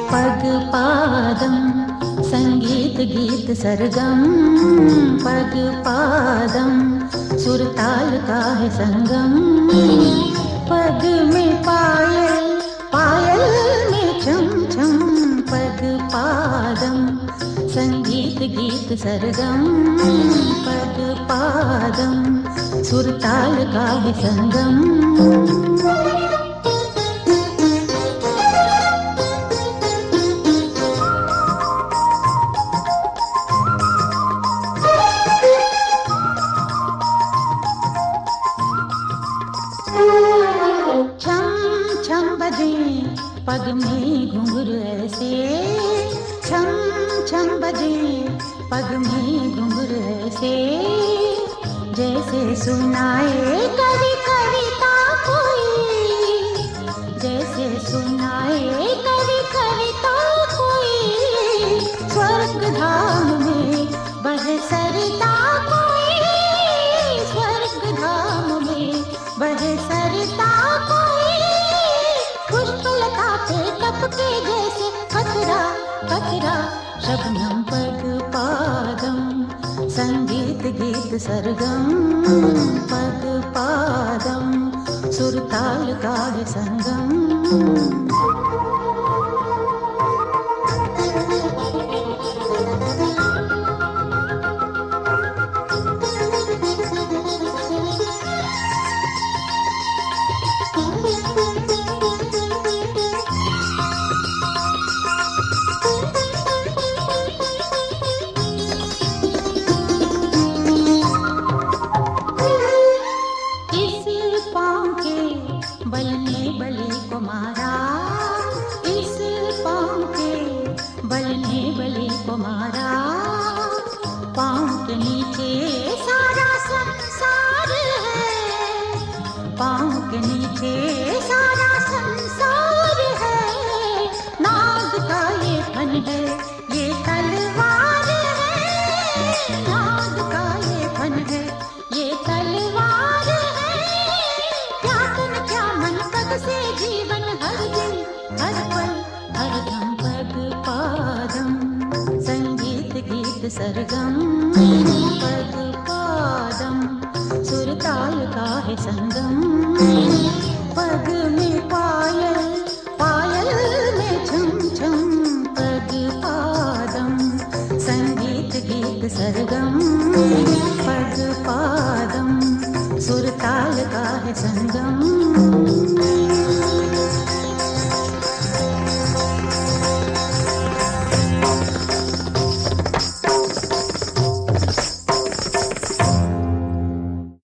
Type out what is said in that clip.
पग पादम संगीत गीत सरगम, पग पादम सुर ताल का है संगम। पग में पायल, पायल में छम छम, पग पादम संगीत गीत सरगम, पग पादम सुर ताल का है संगम। पग में घुंघरू ऐसे छम छम बजे, पग में घुंघरू ऐसे जैसे सुनाए कवि कविता कोई, जैसे सुनाए कवि कविता कोई। स्वर्ग धाम में बहे सरिता कोई, स्वर्ग धाम में बहे सरिता कोई। पुष्पलता पे टपके जैसे कतरा कतरा शबनम, पग पादम संगीत गीत सरगम, पग पादम सुर ताल का है संगम। बल ने बलि को मारा, इस पाँव के बल ने बलि को मारा। पाँव के नीचे सारा संसार है, पाँव के नीचे सारा संसार है। नाग का ये फन है, ये तलवार है, नाग का ये फन है, ये तलवार है। से जीवन हर दिन हर पल हर दम, पग पादम संगीत गीत सरगम, पग पादम सुर ताल का है संगम। पग में पायल, पायल में छम छम, पग पादम संगीत गीत सरगम, पग पादम सुर ताल का है संगम।